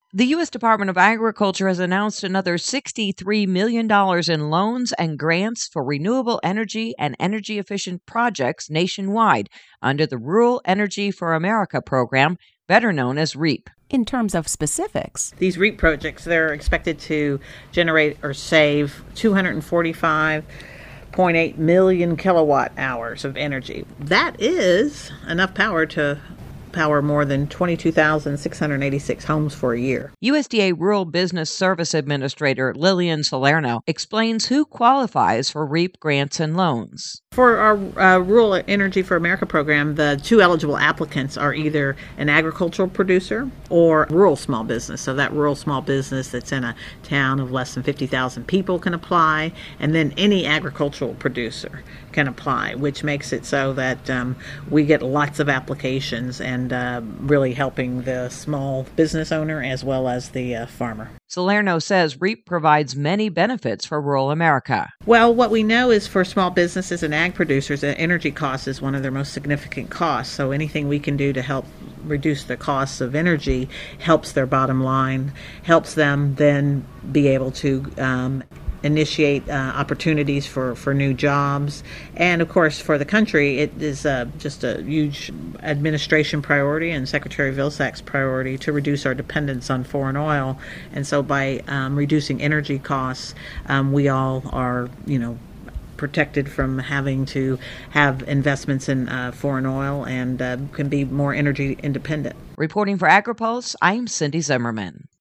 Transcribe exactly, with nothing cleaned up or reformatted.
The U S Department of Agriculture has announced another sixty-three million dollars in loans and grants for renewable energy and energy efficient projects nationwide under the Rural Energy for America program, better known as REAP. In terms of specifics, these REAP projects, they're expected to generate or save two hundred forty-five point eight million kilowatt hours of energy. That is enough power to power more than twenty-two thousand six hundred eighty-six homes for a year. U S D A Rural Business Service Administrator Lillian Salerno explains who qualifies for REAP grants and loans. For our uh, Rural Energy for America program, the two eligible applicants are either an agricultural producer or rural small business. So that rural small business that's in a town of less than fifty thousand people can apply, and then any agricultural producer can apply, which makes it so that um, we get lots of applications and uh, really helping the small business owner as well as the uh, farmer. Salerno says REAP provides many benefits for rural America. Well, what we know is for small businesses and ag producers, that energy cost is one of their most significant costs. So anything we can do to help reduce the costs of energy helps their bottom line, helps them then be able to um, initiate uh, opportunities for, for new jobs. And of course, for the country, it is uh, just a huge administration priority and Secretary Vilsack's priority to reduce our dependence on foreign oil. And so by um, reducing energy costs, um, we all are, you know, protected from having to have investments in uh, foreign oil and uh, can be more energy independent. Reporting for AgriPulse, I'm Cindy Zimmerman.